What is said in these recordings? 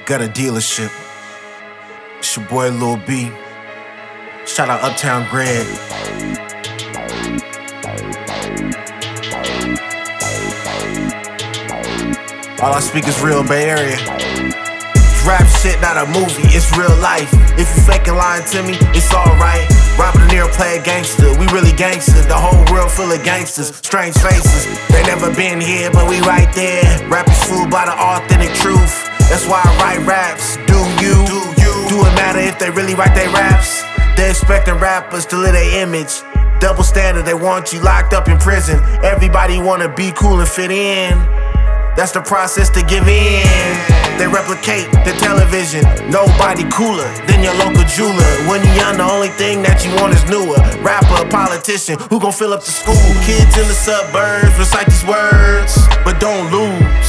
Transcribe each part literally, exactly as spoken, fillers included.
Got a dealership. It's your boy Lil B. Shout out Uptown Greg. All I speak is real Bay Area. Rap shit, not a movie, it's real life. If you faking lying to me, it's alright. Robert De Niro play a gangster, we really gangsters. The whole world full of gangsters, strange faces. They never been here, but we right there. Rap is fooled by the authentic truth. That's why I write raps. Do you? Do you? Do it matter if they really write their raps? They expecting rappers to live their image. Double standard, they want you locked up in prison. Everybody wanna be cool and fit in. That's the process to give in. They replicate the television. Nobody cooler than your local jeweler. When you're young, the only thing that you want is newer. Rapper, a politician, who gon' fill up the school? Kids in the suburbs recite these words, but don't lose.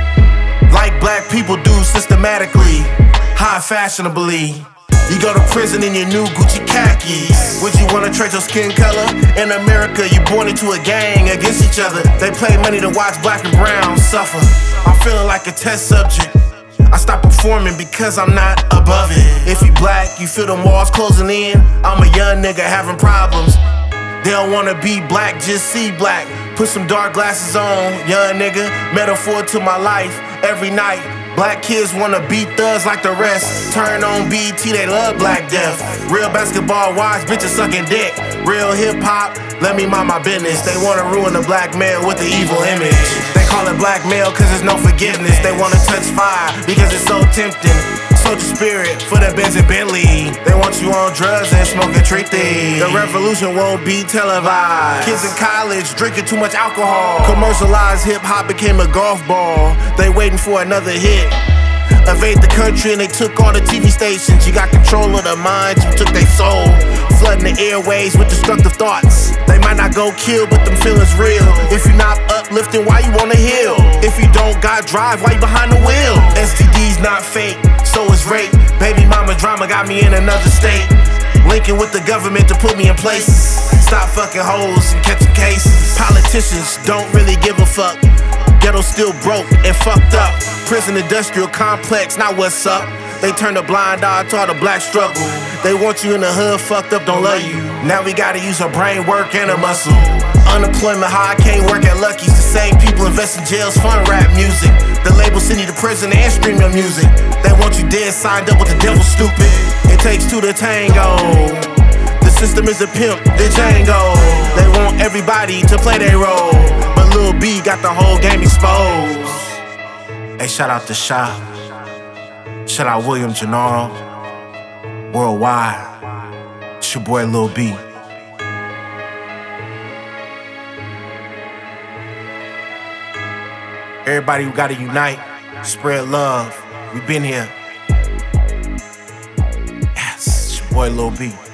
Like black people do systematically, high fashionably. You go to prison in your new Gucci khakis. Would you wanna trade your skin color? In America, you born into a gang against each other. They pay money to watch black and brown suffer. I'm feeling like a test subject. I stopped performing because I'm not above it. If you black, you feel them walls closing in. I'm a young nigga having problems. They don't wanna be black, just see black. Put some dark glasses on, young nigga. Metaphor to my life every night. Black kids wanna beat thugs like the rest. Turn on B E T, they love Black Death. Real basketball wives, bitches sucking dick. Real hip hop, let me mind my business. They wanna ruin the black male with the evil image. They call it blackmail cause there's no forgiveness. They wanna touch fire because it's so tempting. Soldier spirit for the Benz and Bentley. They want you on drugs and smoking treaty. The revolution won't be televised. Kids in college drinking too much alcohol. Commercialized hip hop became a golf ball. They waiting for another hit. Evade the country and they took all the T V stations. You got control of their minds, you took their soul. Flooding the airways with destructive thoughts. They might not go kill, but them feelings real. If you not uplifting, why you wanna heal? If you don't got drive, why you behind the wheel? S T D's not fake, so is rape. Baby mama drama got me in another state. Linking with the government to put me in places. Stop fucking hoes and catching cases. Politicians don't really give a fuck. Ghetto still broke and fucked up. Prison industrial complex, not what's up. They turn a blind eye to all the black struggle. They want you in the hood, fucked up, don't love you. Now we gotta use our brain work and a muscle. Unemployment high, can't work at Lucky's. The same people invest in jails, fund rap music. The label send you to prison and stream your music. They want you dead, signed up with the devil, stupid. It takes two to tango. The system is a pimp, the Django. They want everybody to play their role, but Lil B got the whole game exposed. Hey, shout out to Sha. Shout out William Gennaro. Worldwide. It's your boy Lil B. Everybody, we gotta unite, spread love. We been here. Yes, it's your boy Lil B.